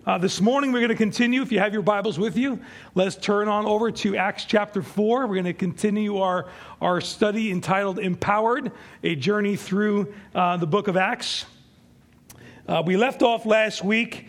This morning we're going to continue. If you have your Bibles with you, let's turn on over to Acts chapter 4. We're going to continue our study entitled Empowered, a journey through the book of Acts. We left off last week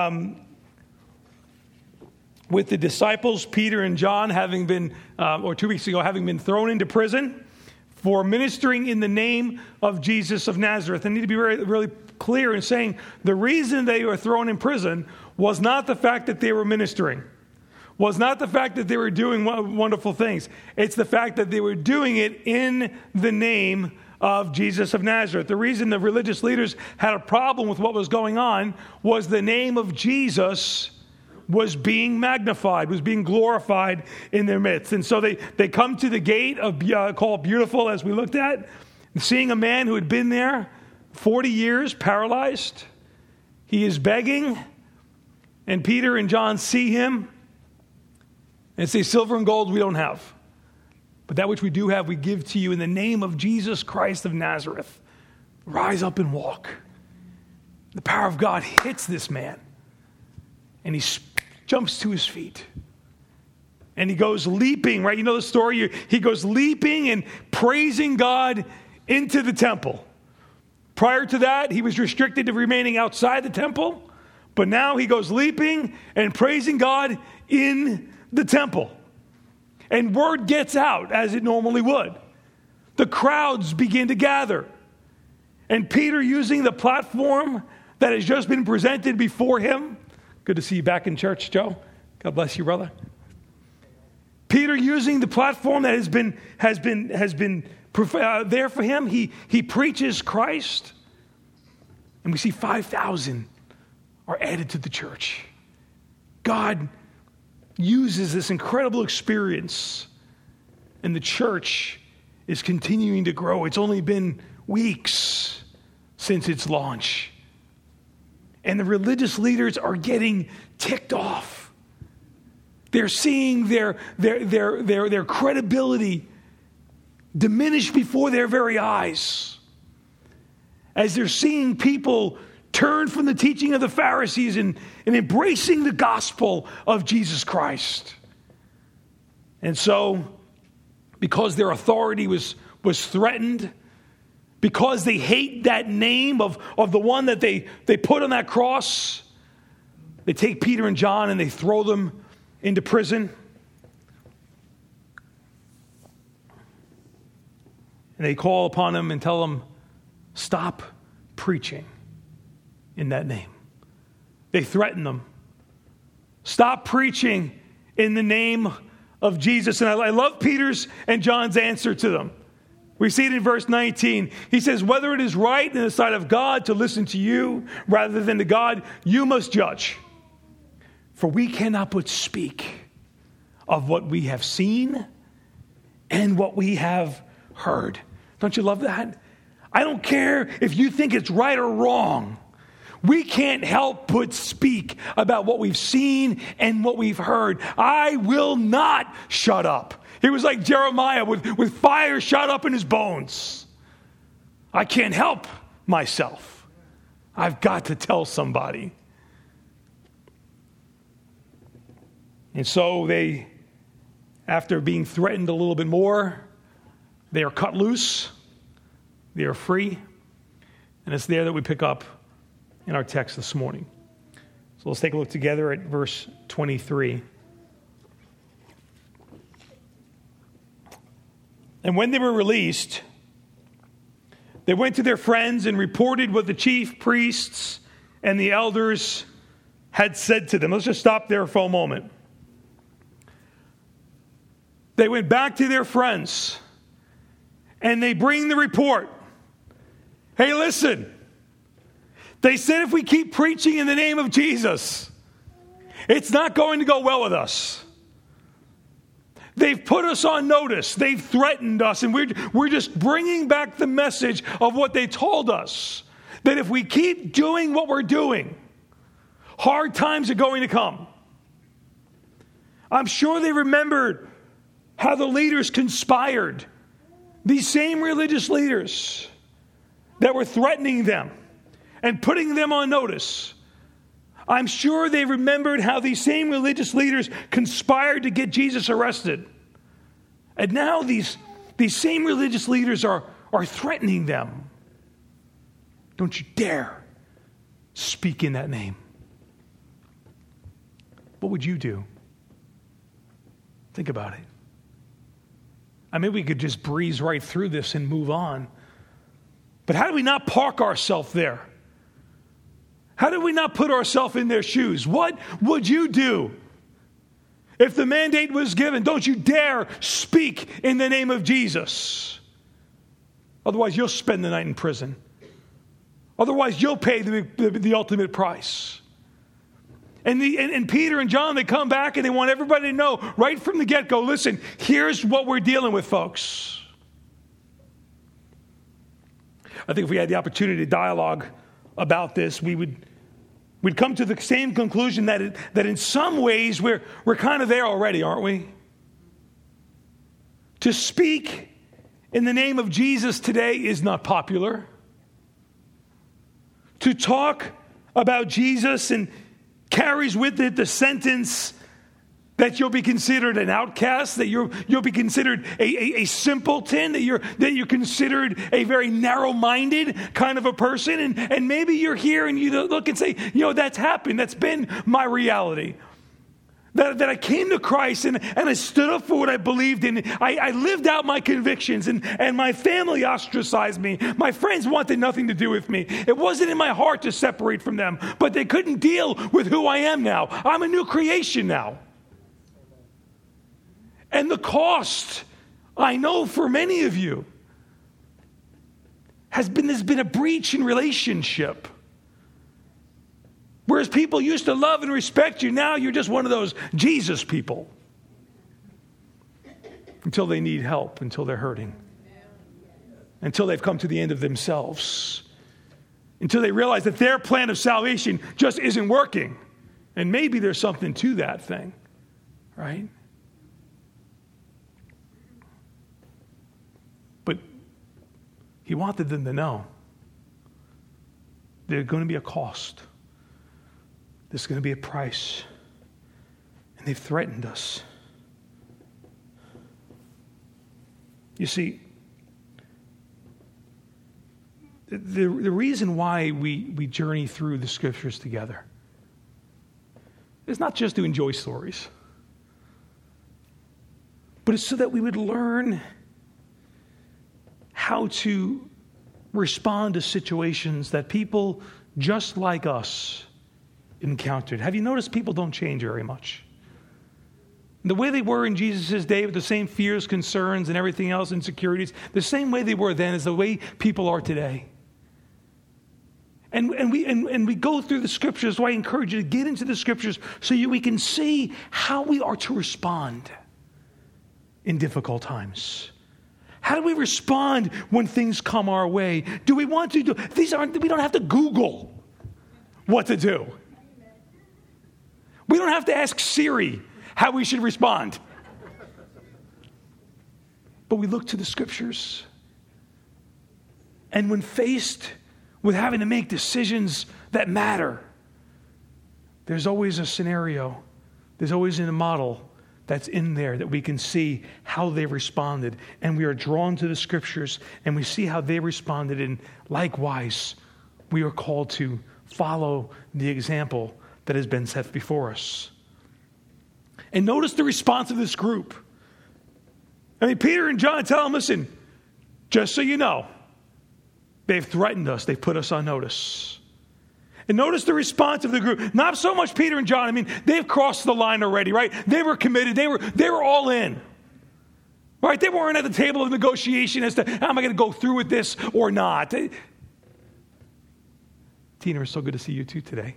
with the disciples, Peter and John, having been, or 2 weeks ago, having been thrown into prison for ministering in the name of Jesus of Nazareth. I need to be really clear in saying the reason they were thrown in prison was not the fact that they were ministering, was not the fact that they were doing wonderful things. It's the fact that they were doing it in the name of Jesus of Nazareth. The reason the religious leaders had a problem with what was going on was the name of Jesus was being magnified, was being glorified in their midst. And so they come to the gate of called Beautiful, as we looked at, seeing a man who had been there 40 years, paralyzed. He is begging, and Peter and John see him and say, "Silver and gold we don't have, but that which we do have we give to you in the name of Jesus Christ of Nazareth. Rise up and walk." The power of God hits this man, and he jumps to his feet. And he goes leaping, right? You know the story? He goes leaping and praising God into the temple. Prior to that, he was restricted to remaining outside the temple. But now he goes leaping and praising God in the temple. And word gets out, as it normally would. The crowds begin to gather. And Peter, using the platform that has just been presented before him. Good to see you back in church, Joe. God bless you, brother. Peter, using the platform that has been there for him, he preaches Christ. And we see 5,000 are added to the church. God uses this incredible experience, and the church is continuing to grow. It's only been weeks since its launch. And the religious leaders are getting ticked off. They're seeing their credibility diminish before their very eyes, as they're seeing people turn from the teaching of the Pharisees and embracing the gospel of Jesus Christ. And so, because their authority was threatened, because they hate that name of the one that they put on that cross, they take Peter and John and they throw them into prison. And they call upon them and tell them, "Stop preaching in that name." They threaten them. Stop preaching in the name of Jesus. And I love Peter's and John's answer to them. We see it in verse 19. He says, "Whether it is right in the sight of God to listen to you rather than to God, you must judge. For we cannot but speak of what we have seen and what we have heard." Don't you love that? I don't care if you think it's right or wrong. We can't help but speak about what we've seen and what we've heard. I will not shut up. He was like Jeremiah with fire shut up in his bones. I can't help myself. I've got to tell somebody. And so they, after being threatened a little bit more, they are cut loose. They are free. And it's there that we pick up in our text this morning. So let's take a look together at verse 23. "And when they were released, they went to their friends and reported what the chief priests and the elders had said to them." Let's just stop there for a moment. They went back to their friends and they bring the report. "Hey, listen. They said if we keep preaching in the name of Jesus, it's not going to go well with us. They've put us on notice. They've threatened us, and we're just bringing back the message of what they told us, that if we keep doing what we're doing, hard times are going to come." I'm sure they remembered how the leaders conspired, these same religious leaders that were threatening them and putting them on notice. I'm sure they remembered how these same religious leaders conspired to get Jesus arrested. And now these same religious leaders are threatening them. Don't you dare speak in that name. What would you do? Think about it. I mean, we could just breeze right through this and move on. But how do we not park ourselves there? How do we not put ourselves in their shoes? What would you do if the mandate was given? Don't you dare speak in the name of Jesus. Otherwise, you'll spend the night in prison. Otherwise, you'll pay the ultimate price. And Peter and John, they come back and they want everybody to know right from the get-go, listen, here's what we're dealing with, folks. I think if we had the opportunity to dialogue about this, we'd come to the same conclusion that in some ways we're kind of there already, aren't we? To speak in the name of Jesus today is not popular. To talk about Jesus and carries with it the sentence that you'll be considered an outcast, that you'll be considered a simpleton, that you're considered a very narrow-minded kind of a person. And maybe you're here and you look and say, that's happened. That's been my reality. That I came to Christ and I stood up for what I believed in. I lived out my convictions and my family ostracized me. My friends wanted nothing to do with me. It wasn't in my heart to separate from them, but they couldn't deal with who I am now. I'm a new creation now. And the cost, I know for many of you, there's been a breach in relationship. Whereas people used to love and respect you, now you're just one of those Jesus people. Until they need help, until they're hurting. Until they've come to the end of themselves. Until they realize that their plan of salvation just isn't working. And maybe there's something to that thing, right? But he wanted them to know there's going to be a cost. There's going to be a price. And they've threatened us. You see, the reason why we journey through the scriptures together is not just to enjoy stories, but it's so that we would learn how to respond to situations that people just like us encountered. Have you noticed people don't change very much? The way they were in Jesus' day with the same fears, concerns, and everything else, insecurities, the same way they were then is the way people are today. And we go through the scriptures, so I encourage you to get into the scriptures so we can see how we are to respond in difficult times. How do we respond when things come our way? Do we want to do we don't have to Google what to do. We don't have to ask Siri how we should respond. But we look to the scriptures. And when faced with having to make decisions that matter, there's always a scenario, there's always a model that's in there that we can see how they responded. And we are drawn to the scriptures and we see how they responded. And likewise, we are called to follow the example that has been set before us. And notice the response of this group. I mean, Peter and John tell them, listen, just so you know, they've threatened us. They've put us on notice. And notice the response of the group. Not so much Peter and John. I mean, they've crossed the line already, right? They were committed. They were all in. Right? They weren't at the table of negotiation as to, am I going to go through with this or not? Tina, it's so good to see you too today.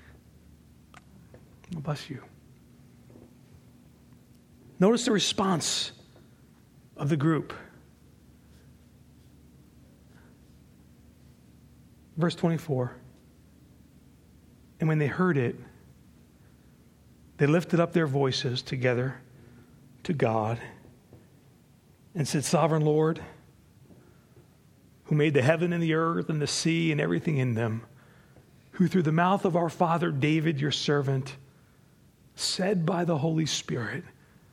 God bless you. Notice the response of the group. Verse 24. And when they heard it, they lifted up their voices together to God and said, Sovereign Lord, who made the heaven and the earth and the sea and everything in them, who through the mouth of our father David, your servant, said by the Holy Spirit,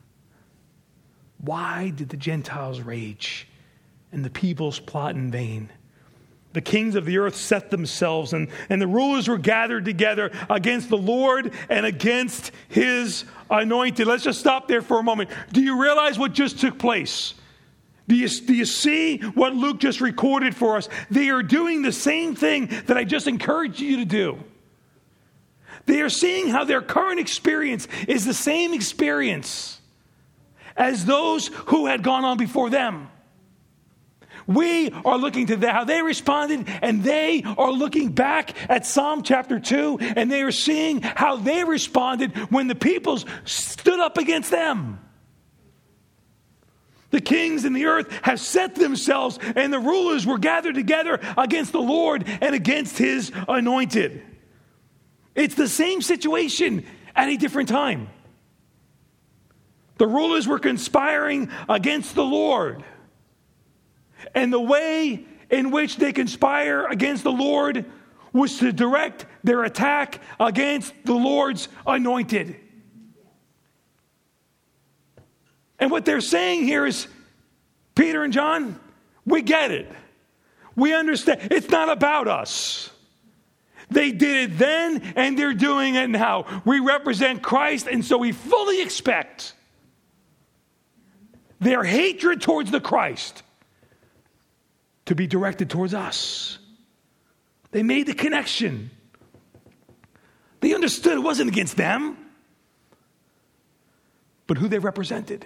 why did the Gentiles rage and the peoples plot in vain? The kings of the earth set themselves, and the rulers were gathered together against the Lord and against his anointed. Let's just stop there for a moment. Do you realize what just took place? Do you see what Luke just recorded for us? They are doing the same thing that I just encouraged you to do. They are seeing how their current experience is the same experience as those who had gone on before them. We are looking to how they responded, and they are looking back at Psalm chapter 2, and they are seeing how they responded when the peoples stood up against them. The kings in the earth have set themselves, and the rulers were gathered together against the Lord and against his anointed. It's the same situation at a different time. The rulers were conspiring against the Lord. And the way in which they conspire against the Lord was to direct their attack against the Lord's anointed. And what they're saying here is, Peter and John, we get it. We understand. It's not about us. They did it then, and they're doing it now. We represent Christ, and so we fully expect their hatred towards the Christ to be directed towards us. They made the connection. They understood it wasn't against them, but who they represented.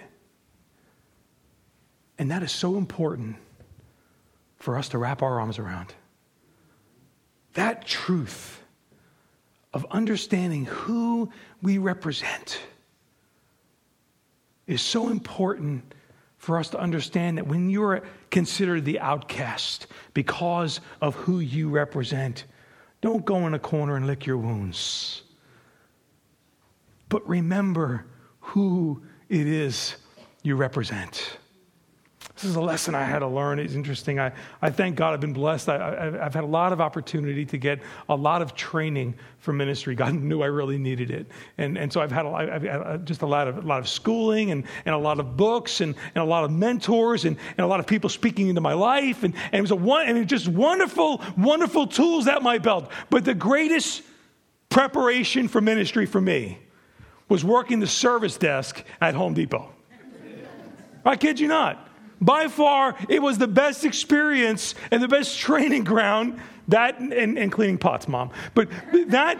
And that is so important for us to wrap our arms around. That truth of understanding who we represent is so important for us to understand that when you're considered the outcast because of who you represent, don't go in a corner and lick your wounds. But remember who it is you represent. This is a lesson I had to learn. It's interesting. I thank God I've been blessed. I've had a lot of opportunity to get a lot of training for ministry. God knew I really needed it. And so I've had just a lot of schooling and a lot of books and a lot of mentors and a lot of people speaking into my life. And it was just wonderful, wonderful tools at my belt. But the greatest preparation for ministry for me was working the service desk at Home Depot. I kid you not. By far, it was the best experience and the best training ground, that and cleaning pots, Mom. But that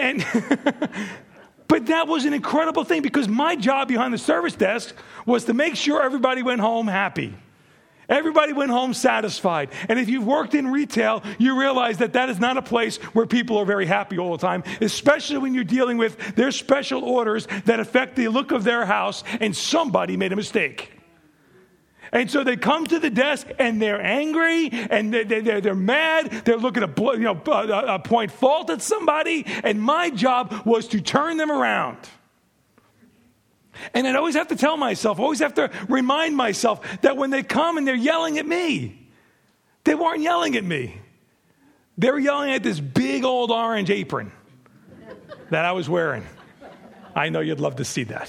but that was an incredible thing, because my job behind the service desk was to make sure everybody went home happy. Everybody went home satisfied. And if you've worked in retail, you realize that is not a place where people are very happy all the time, especially when you're dealing with their special orders that affect the look of their house and somebody made a mistake. And so they come to the desk and they're angry and they're mad. They're looking to point fault at somebody. And my job was to turn them around. And I'd always have to tell myself, always have to remind myself that when they come and they're yelling at me, they weren't yelling at me. They were yelling at this big old orange apron that I was wearing. I know you'd love to see that.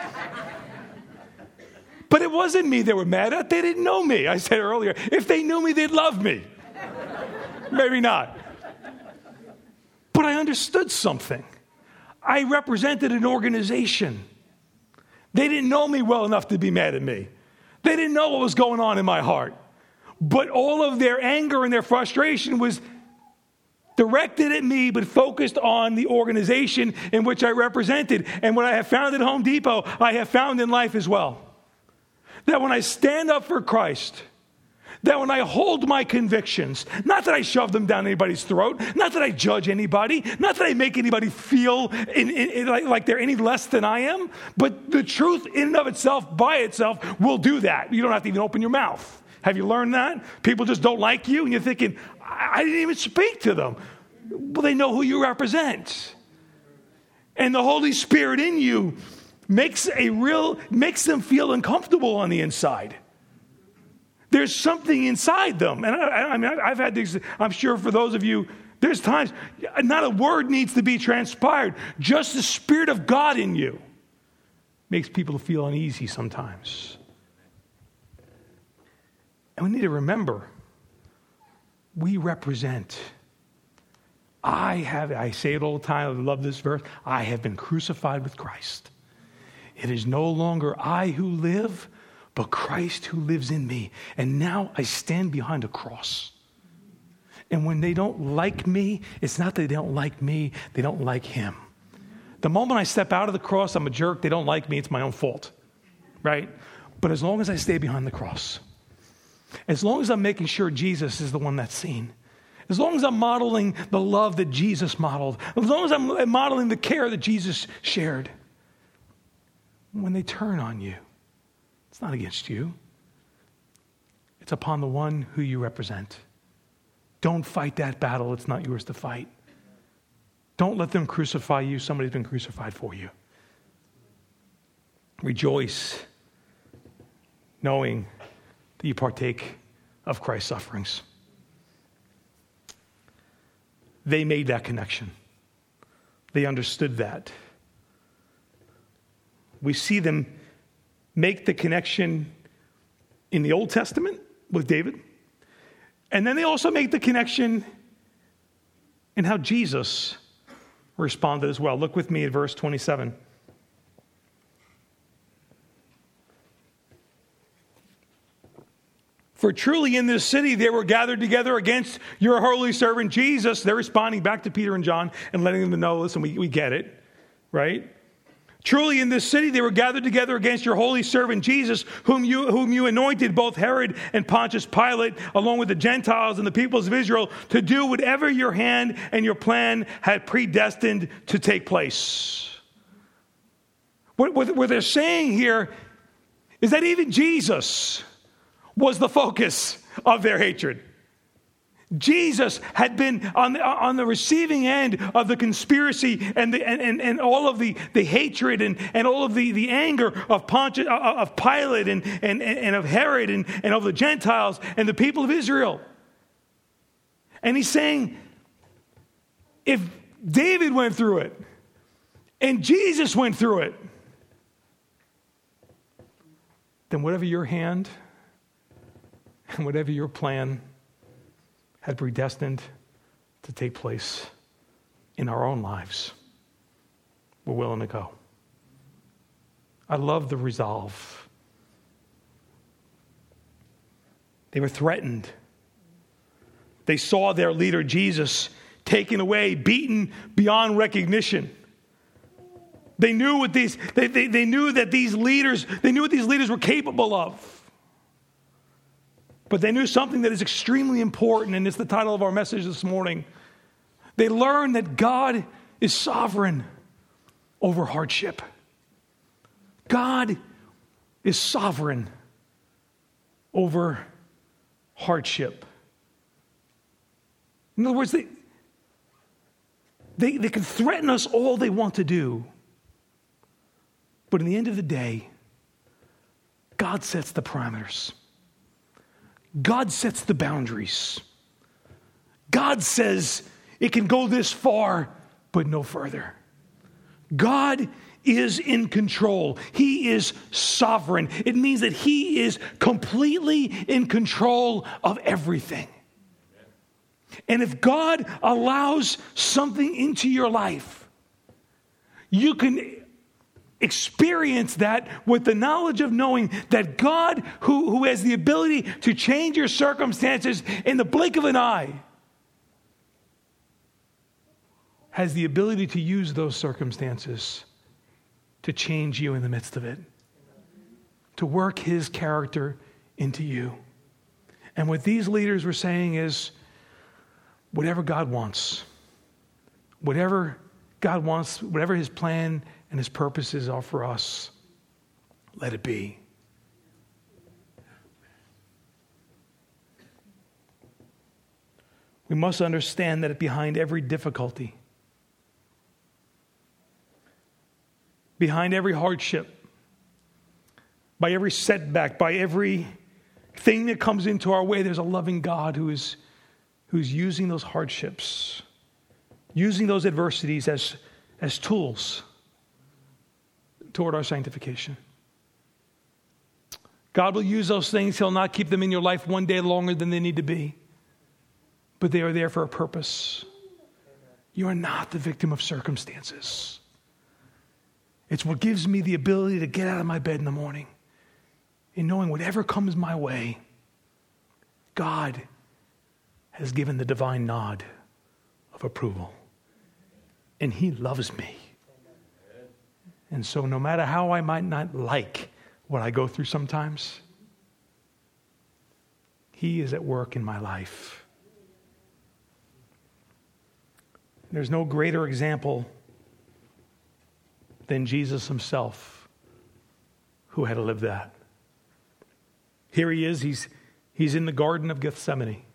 But it wasn't me they were mad at. They didn't know me. I said earlier, if they knew me, they'd love me. Maybe not. But I understood something. I represented an organization. They didn't know me well enough to be mad at me. They didn't know what was going on in my heart. But all of their anger and their frustration was directed at me, but focused on the organization in which I represented. And what I have found at Home Depot, I have found in life as well. That when I stand up for Christ, that when I hold my convictions, not that I shove them down anybody's throat, not that I judge anybody, not that I make anybody feel like they're any less than I am, but the truth in and of itself, by itself, will do that. You don't have to even open your mouth. Have you learned that? People just don't like you, and you're thinking, I didn't even speak to them. Well, they know who you represent. And the Holy Spirit in you makes them feel uncomfortable on the inside. There's something inside them. And I've had these, I'm sure for those of you There's times not a word needs to be transpired. Just the Spirit of God in you makes people feel uneasy sometimes. And we need to remember, we represent. I say it all the time, I love this verse, I have been crucified with Christ. It is no longer I who live, but Christ who lives in me. And now I stand behind a cross. And when they don't like me, it's not that they don't like me, they don't like him. The moment I step out of the cross, I'm a jerk, they don't like me, it's my own fault, right? But as long as I stay behind the cross, as long as I'm making sure Jesus is the one that's seen, as long as I'm modeling the love that Jesus modeled, as long as I'm modeling the care that Jesus shared, when they turn on you, it's not against you. It's upon the one who you represent. Don't fight that battle. It's not yours to fight. Don't let them crucify you. Somebody's been crucified for you. Rejoice, knowing that you partake of Christ's sufferings. They made that connection. They understood that. We see them make the connection in the Old Testament with David. And then they also make the connection in how Jesus responded as well. Look with me at verse 27. For truly in this city they were gathered together against your holy servant Jesus. They're responding back to Peter and John and letting them know, listen, we get it, right? Truly in this city they were gathered together against your holy servant Jesus, whom you anointed, both Herod and Pontius Pilate, along with the Gentiles and the peoples of Israel, to do whatever your hand and your plan had predestined to take place. What they're saying here is that even Jesus was the focus of their hatred. Jesus had been on the receiving end of the conspiracy and all of the hatred and all of the anger of Pontius, of Pilate and of Herod and of the Gentiles and the people of Israel. And he's saying, if David went through it and Jesus went through it, then whatever your hand and whatever your plan had predestined to take place in our own lives, we're willing to go. I love the resolve. They were threatened. They saw their leader, Jesus, taken away, beaten beyond recognition. They knew what these leaders were capable of. But they knew something that is extremely important, and it's the title of our message this morning. They learned that God is sovereign over hardship. God is sovereign over hardship. In other words, they can threaten us all they want to do. But in the end of the day, God sets the parameters. God sets the boundaries. God says it can go this far, but no further. God is in control. He is sovereign. It means that he is completely in control of everything. And if God allows something into your life, you can experience that with the knowledge of knowing that God, who has the ability to change your circumstances in the blink of an eye, has the ability to use those circumstances to change you in the midst of it, to work his character into you. And what these leaders were saying is, whatever God wants, whatever his plan and his purposes are for us, let it be. We must understand that behind every difficulty, behind every hardship, by every setback, by every thing that comes into our way, there's a loving God who's using those hardships using those adversities as tools toward our sanctification. God will use those things. He'll not keep them in your life one day longer than they need to be. But they are there for a purpose. You are not the victim of circumstances. It's what gives me the ability to get out of my bed in the morning and knowing whatever comes my way, God has given the divine nod of approval. And He loves me. And so no matter how I might not like what I go through sometimes, He is at work in my life. There's no greater example than Jesus Himself, who had to live that. Here He is. He's in the Garden of Gethsemane.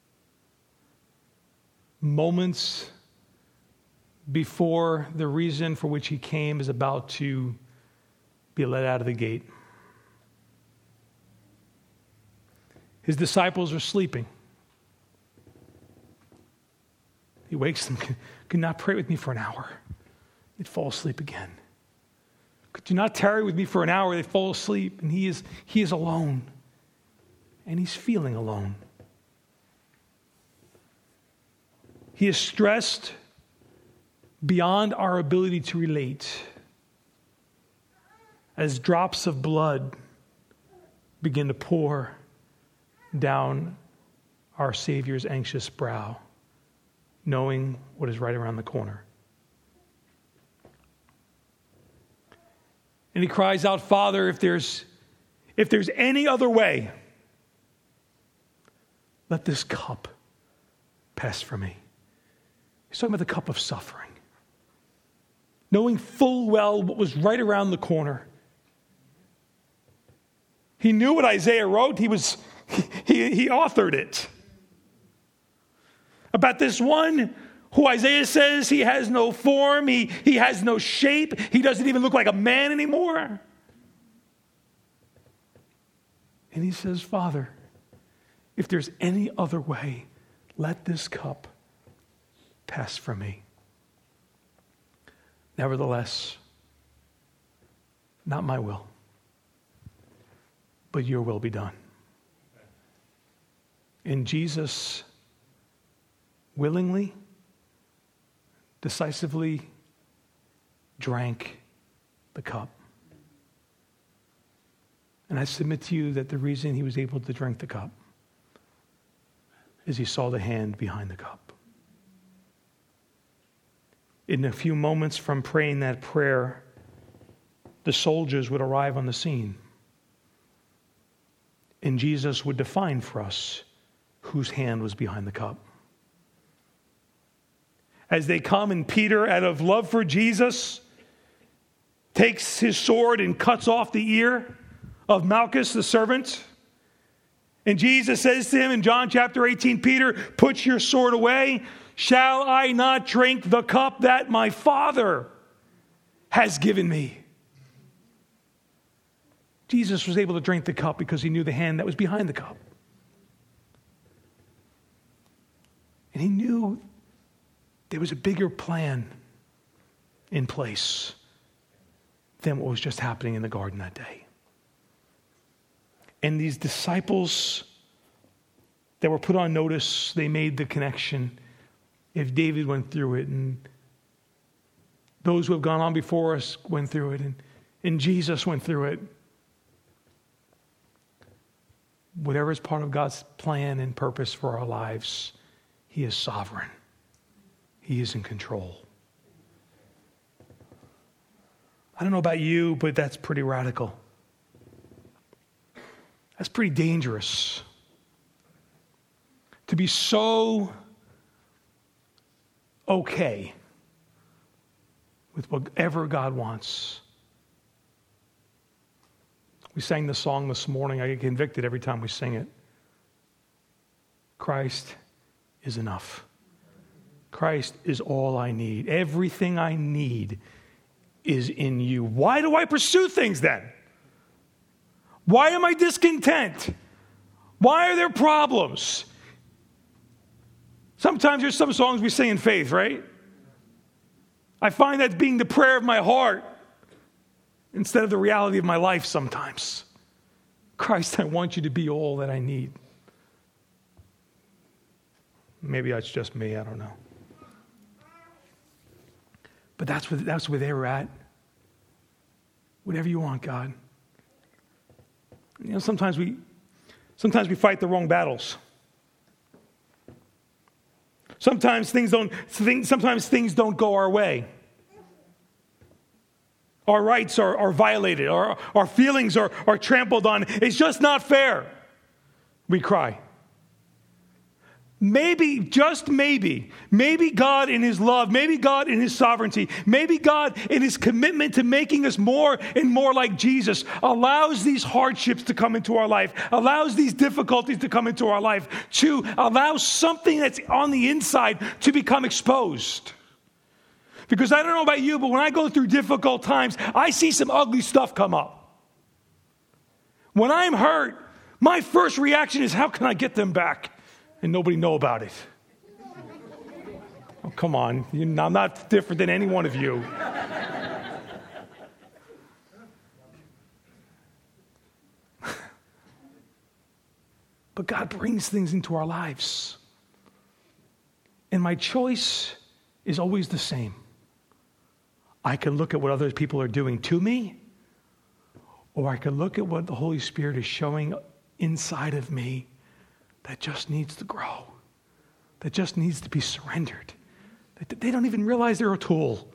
Moments before the reason for which He came is about to be let out of the gate. His disciples are sleeping. He wakes them. Could not pray with me for an hour? They'd fall asleep again. Could you not tarry with me for an hour? They fall asleep, and he is alone, and He's feeling alone. He is stressed beyond our ability to relate as drops of blood begin to pour down our Savior's anxious brow, knowing what is right around the corner. And He cries out, Father, if there's any other way, let this cup pass from me. He's talking about the cup of suffering. Knowing full well what was right around the corner. He knew what Isaiah wrote. He authored it. About this one who Isaiah says he has no form, he has no shape, he doesn't even look like a man anymore. And he says, Father, if there's any other way, let this cup pass from me. Nevertheless, not my will, but your will be done. And Jesus willingly, decisively drank the cup. And I submit to you that the reason He was able to drink the cup is He saw the hand behind the cup. In a few moments from praying that prayer, the soldiers would arrive on the scene. And Jesus would define for us whose hand was behind the cup. As they come, and Peter, out of love for Jesus, takes his sword and cuts off the ear of Malchus, the servant. And Jesus says to him in John chapter 18, Peter, put your sword away. Shall I not drink the cup that my Father has given me? Jesus was able to drink the cup because He knew the hand that was behind the cup. And He knew there was a bigger plan in place than what was just happening in the garden that day. And these disciples that were put on notice, they made the connection. If David went through it, and those who have gone on before us went through it, and Jesus went through it, whatever is part of God's plan and purpose for our lives, He is sovereign. He is in control. I don't know about you, but that's pretty radical. That's pretty dangerous. To be so okay with whatever God wants. We sang the song this morning. I get convicted every time we sing it. Christ is enough. Christ is all I need. Everything I need is in you. Why do I pursue things then? Why am I discontent? Why are there problems? Sometimes there's some songs we sing in faith, right? I find that being the prayer of my heart instead of the reality of my life sometimes. Christ, I want you to be all that I need. Maybe that's just me, I don't know. But that's where they were at. Whatever you want, God. You know, sometimes we fight the wrong battles. Sometimes things don't go our way. Our rights are violated. Our feelings are trampled on. It's just not fair. We cry. Maybe, just maybe God in his love, maybe God in his sovereignty, maybe God in his commitment to making us more and more like Jesus allows these hardships to come into our life, allows these difficulties to come into our life, to allow something that's on the inside to become exposed. Because I don't know about you, but when I go through difficult times, I see some ugly stuff come up. When I'm hurt, my first reaction is, how can I get them back? And nobody know about it. Oh, come on. I'm not different than any one of you. But God brings things into our lives. And my choice is always the same. I can look at what other people are doing to me, or I can look at what the Holy Spirit is showing inside of me that just needs to grow, that just needs to be surrendered. They don't even realize they're a tool.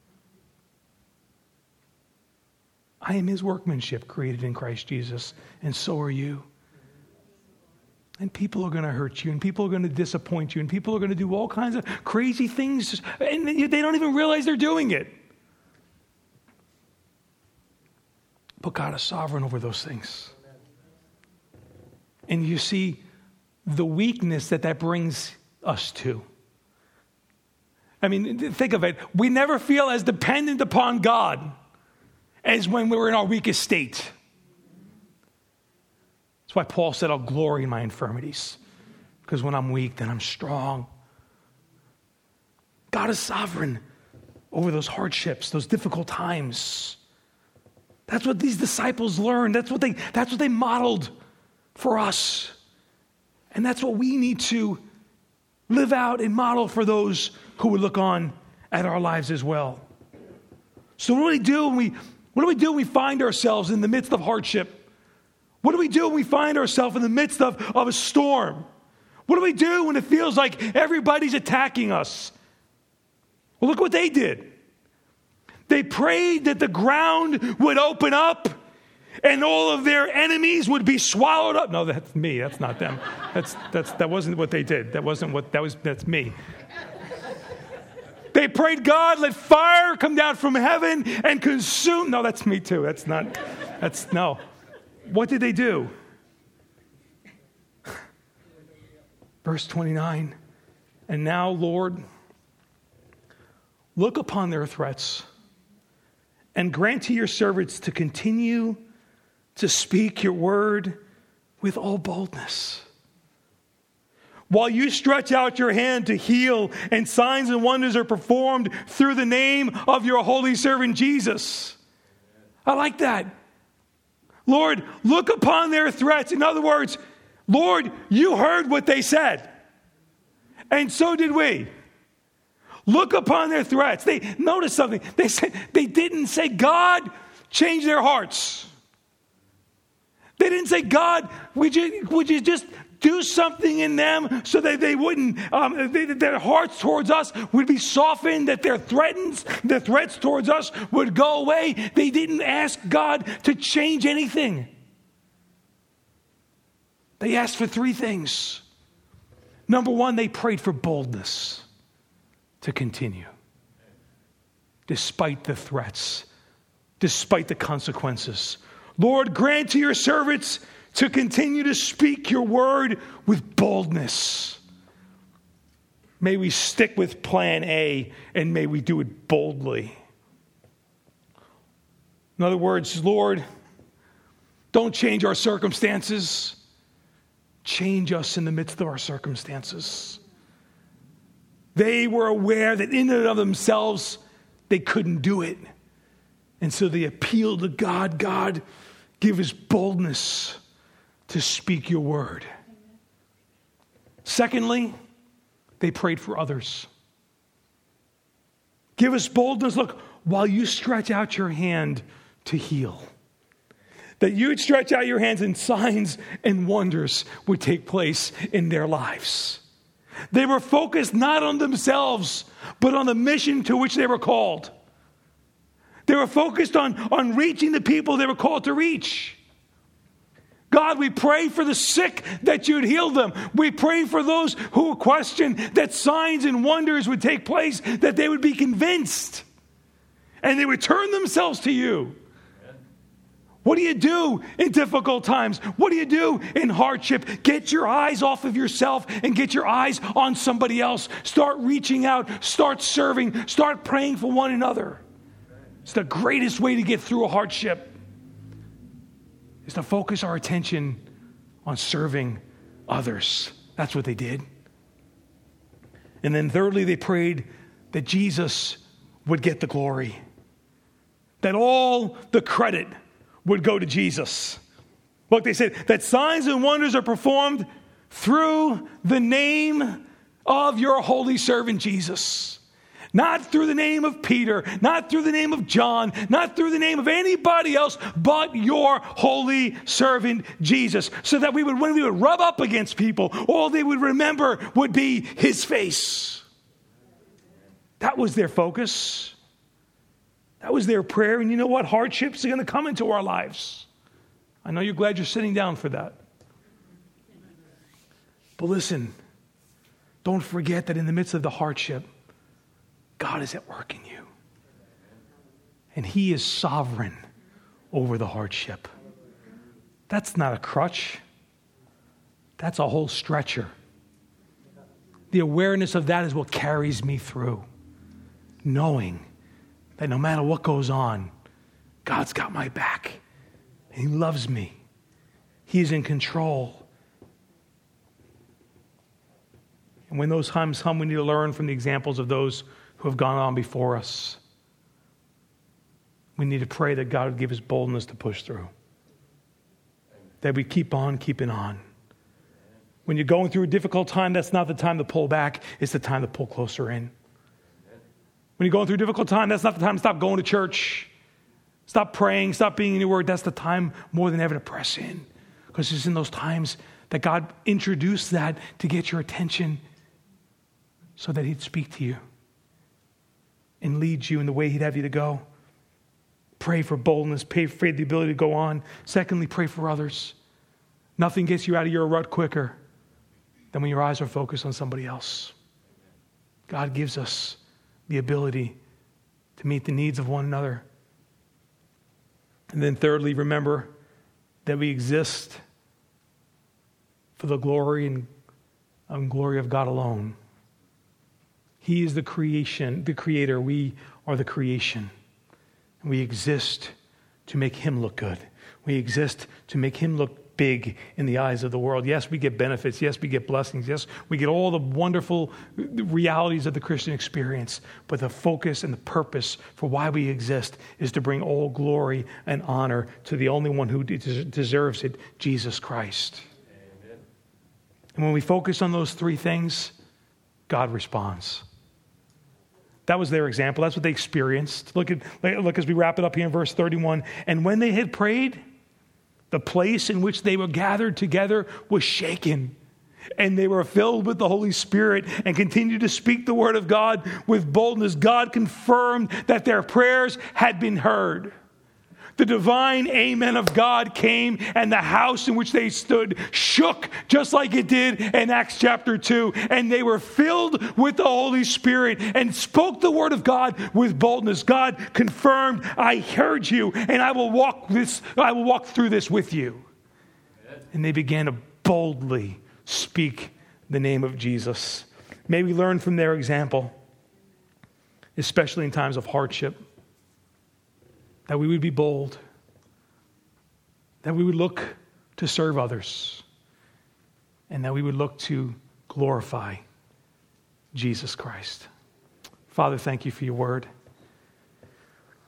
I am his workmanship created in Christ Jesus, and so are you. And people are going to hurt you, and people are going to disappoint you, and people are going to do all kinds of crazy things, and they don't even realize they're doing it. But God is sovereign over those things. And you see the weakness that brings us to. I mean, think of it. We never feel as dependent upon God as when we're in our weakest state. That's why Paul said, I'll glory in my infirmities. Because when I'm weak, then I'm strong. God is sovereign over those hardships, those difficult times. That's what these disciples learned. That's what they modeled for us. And that's what we need to live out and model for those who would look on at our lives as well. So what do we do when we find ourselves in the midst of hardship? What do we do when we find ourselves in the midst of a storm? What do we do when it feels like everybody's attacking us? Well, look what they did. They prayed that the ground would open up and all of their enemies would be swallowed up. No, that's me. That's not them. That wasn't what they did. That's me. They prayed, God, let fire come down from heaven and consume. No, that's me too. No. What did they do? Verse 29. And now, Lord, look upon their threats and grant to your servants to continue to speak your word with all boldness. While you stretch out your hand to heal and signs and wonders are performed through the name of your holy servant Jesus. I like that. Lord, look upon their threats. In other words, Lord, you heard what they said. And so did we. Look upon their threats. Notice something. They didn't say, God, change their hearts. They didn't say, God, would you just do something in them so that they wouldn't, their hearts towards us would be softened, that their threats towards us would go away. They didn't ask God to change anything. They asked for three things. Number one, they prayed for boldness to continue. Despite the threats, despite the consequences. Lord, grant to your servants to continue to speak your word with boldness. May we stick with plan A and may we do it boldly. In other words, Lord, don't change our circumstances. Change us in the midst of our circumstances. They were aware that in and of themselves, they couldn't do it. And so they appealed to God. God, give us boldness to speak your word. Secondly, they prayed for others. Give us boldness, look, while you stretch out your hand to heal. That you would stretch out your hands and signs and wonders would take place in their lives. They were focused not on themselves, but on the mission to which they were called. They were focused on reaching the people they were called to reach. God, we pray for the sick that you'd heal them. We pray for those who question that signs and wonders would take place, that they would be convinced and they would turn themselves to you. What do you do in difficult times? What do you do in hardship? Get your eyes off of yourself and get your eyes on somebody else. Start reaching out, start serving, start praying for one another. It's the greatest way to get through a hardship, is to focus our attention on serving others. That's what they did. And then thirdly, they prayed that Jesus would get the glory, that all the credit would go to Jesus. Look, they said that signs and wonders are performed through the name of your holy servant Jesus. Not through the name of Peter, not through the name of John, not through the name of anybody else, but your holy servant Jesus. So that when we would rub up against people, all they would remember would be his face. That was their focus. That was their prayer. And you know what? Hardships are going to come into our lives. I know you're glad you're sitting down for that. But listen, don't forget that in the midst of the hardship, God is at work in you. And he is sovereign over the hardship. That's not a crutch. That's a whole stretcher. The awareness of that is what carries me through. Knowing that no matter what goes on, God's got my back. And he loves me. He's in control. And when those times come, we need to learn from the examples of those who have gone on before us. We need to pray that God would give us boldness to push through. That we keep on keeping on. When you're going through a difficult time, that's not the time to pull back. It's the time to pull closer in. When you're going through a difficult time, that's not the time to stop going to church. Stop praying. Stop being in your word. That's the time more than ever to press in. Because it's in those times that God introduced that to get your attention so that he'd speak to you and lead you in the way he'd have you to go. Pray for boldness. Pray for the ability to go on. Secondly, pray for others. Nothing gets you out of your rut quicker than when your eyes are focused on somebody else. God gives us the ability to meet the needs of one another. And then thirdly, remember that we exist for the glory and glory of God alone. He is the creator. We are the creation. And we exist to make him look good. We exist to make him look big in the eyes of the world. Yes, we get benefits. Yes, we get blessings. Yes, we get all the wonderful realities of the Christian experience. But the focus and the purpose for why we exist is to bring all glory and honor to the only one who deserves it, Jesus Christ. Amen. And when we focus on those three things, God responds. That was their example. That's what they experienced. Look as we wrap it up here in verse 31. And when they had prayed, the place in which they were gathered together was shaken. And they were filled with the Holy Spirit and continued to speak the word of God with boldness. God confirmed that their prayers had been heard. The divine amen of God came, and the house in which they stood shook just like it did in Acts chapter 2. And they were filled with the Holy Spirit and spoke the word of God with boldness. God confirmed, I heard you, and I will walk through this with you. And they began to boldly speak the name of Jesus. May we learn from their example, especially in times of hardship, that we would be bold, that we would look to serve others, and that we would look to glorify Jesus Christ. Father, thank you for your word.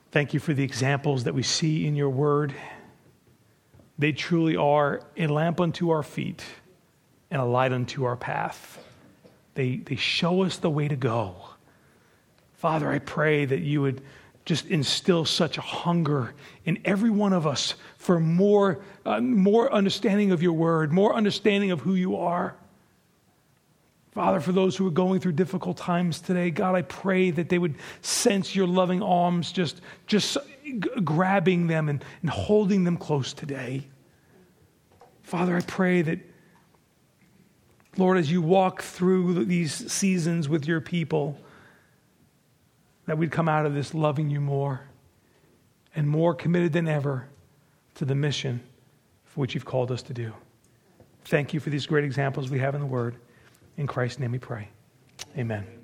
Thank you for the examples that we see in your word. They truly are a lamp unto our feet and a light unto our path. They show us the way to go. Father, I pray that you would just instill such a hunger in every one of us for more understanding of your word, more understanding of who you are. Father, for those who are going through difficult times today, God, I pray that they would sense your loving arms just grabbing them and holding them close today. Father, I pray that, Lord, as you walk through these seasons with your people, that we'd come out of this loving you more and more committed than ever to the mission for which you've called us to do. Thank you for these great examples we have in the Word. In Christ's name we pray. Amen.